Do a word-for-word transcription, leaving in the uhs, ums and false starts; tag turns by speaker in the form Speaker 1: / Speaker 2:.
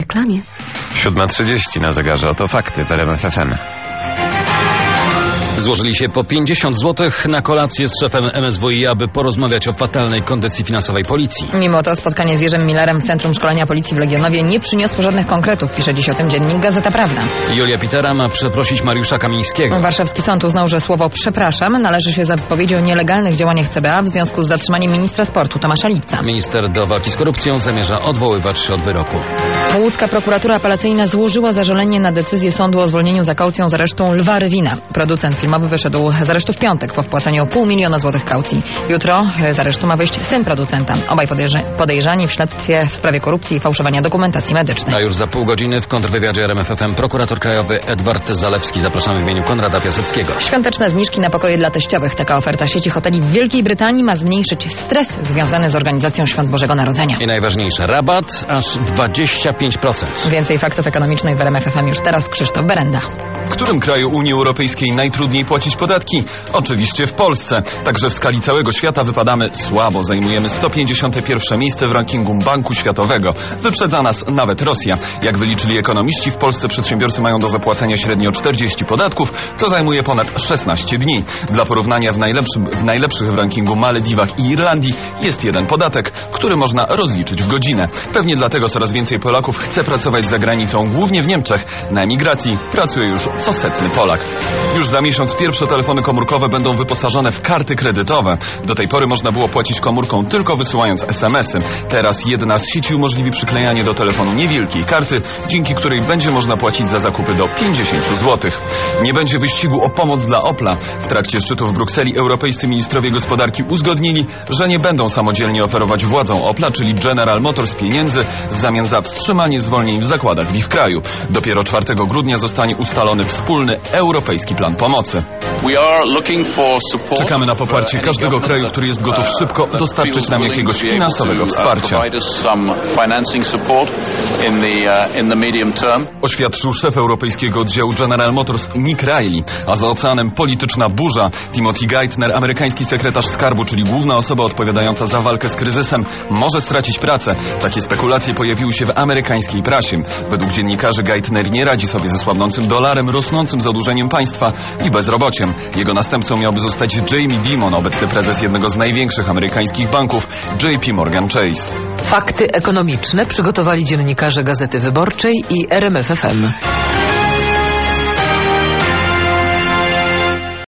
Speaker 1: reklamie.
Speaker 2: siódma trzydzieści na zegarze. Oto fakty w R M F F M.
Speaker 3: Złożyli się po pięćdziesiąt złotych na kolację z szefem M S W i, aby porozmawiać o fatalnej kondycji finansowej policji.
Speaker 1: Mimo to spotkanie z Jerzym Millerem w Centrum Szkolenia Policji w Legionowie nie przyniosło żadnych konkretów, pisze dziś o tym dziennik Gazeta Prawna.
Speaker 3: Julia Pitera ma przeprosić Mariusza Kamińskiego.
Speaker 1: Warszawski sąd uznał, że słowo przepraszam należy się za wypowiedzi o nielegalnych działaniach C B A w związku z zatrzymaniem ministra sportu Tomasza Lipca.
Speaker 3: Minister do walki z korupcją zamierza odwoływać się od wyroku.
Speaker 1: Łódzka prokuratura apelacyjna złożyła zażalenie na decyzję sądu o zwolnieniu za kaucją z aresztu Lwa Rywina. Producent filmowy wyszedł z aresztu w piątek po wpłaceniu pół miliona złotych kaucji. Jutro z aresztu ma wyjść syn producenta. Obaj podejrze- podejrzani w śledztwie w sprawie korupcji i fałszowania dokumentacji medycznej.
Speaker 3: A już za pół godziny w kontrwywiadzie R M F F M prokurator krajowy Edward Zalewski. Zapraszamy w imieniu Konrada Piaseckiego.
Speaker 1: Świąteczne zniżki na pokoje dla teściowych. Taka oferta sieci hoteli w Wielkiej Brytanii ma zmniejszyć stres związany z organizacją Świąt Bożego Narodzenia.
Speaker 3: I najważniejsze, rabat aż dwadzieścia pięć procent.
Speaker 1: Więcej faktów ekonomicznych w R M F F M już teraz. Krzysztof Berenda.
Speaker 4: W którym kraju Unii Europejskiej najtrudniej płacić podatki? Oczywiście w Polsce. Także w skali całego świata wypadamy słabo. Zajmujemy sto pięćdziesiąte pierwsze miejsce w rankingu Banku Światowego. Wyprzedza nas nawet Rosja. Jak wyliczyli ekonomiści, w Polsce przedsiębiorcy mają do zapłacenia średnio czterdzieści podatków, co zajmuje ponad szesnaście dni. Dla porównania w, najlepszym, w najlepszych w rankingu Malediwach i Irlandii jest jeden podatek, który można rozliczyć w godzinę. Pewnie dlatego coraz więcej Polaków chce pracować za granicą, głównie w Niemczech. Na emigracji pracuje już co setny Polak. Już za miesiąc pierwsze telefony komórkowe będą wyposażone w karty kredytowe. Do tej pory można było płacić komórką tylko wysyłając es em esy. Teraz jedna z sieci umożliwi przyklejanie do telefonu niewielkiej karty, dzięki której będzie można płacić za zakupy do pięćdziesiąt złotych. Nie będzie wyścigu o pomoc dla Opla. W trakcie szczytu w Brukseli europejscy ministrowie gospodarki uzgodnili, że nie będą samodzielnie oferować władzom Opla, czyli General Motors, pieniędzy w zamian za wstrzymanie zwolnień w zakładach w ich kraju. Dopiero czwartego grudnia zostanie ustalony wspólny europejski plan pomocy. Czekamy na poparcie każdego kraju, który jest gotów szybko dostarczyć nam jakiegoś finansowego wsparcia. Oświadczył szef europejskiego oddziału General Motors Nick Riley. A za oceanem polityczna burza. Timothy Geithner, amerykański sekretarz skarbu, czyli główna osoba odpowiadająca za walkę z kryzysem, może stracić pracę. Takie spekulacje pojawiły się w amerykańskiej prasie. Według dziennikarzy Geithner nie radzi sobie ze słabnącym dolarem, rosnącym zadłużeniem państwa i bezrobociem. Jego następcą miałby zostać Jamie Dimon, obecny prezes jednego z największych amerykańskich banków, J P Morgan Chase.
Speaker 5: Fakty ekonomiczne przygotowali dziennikarze Gazety Wyborczej i R M F F M.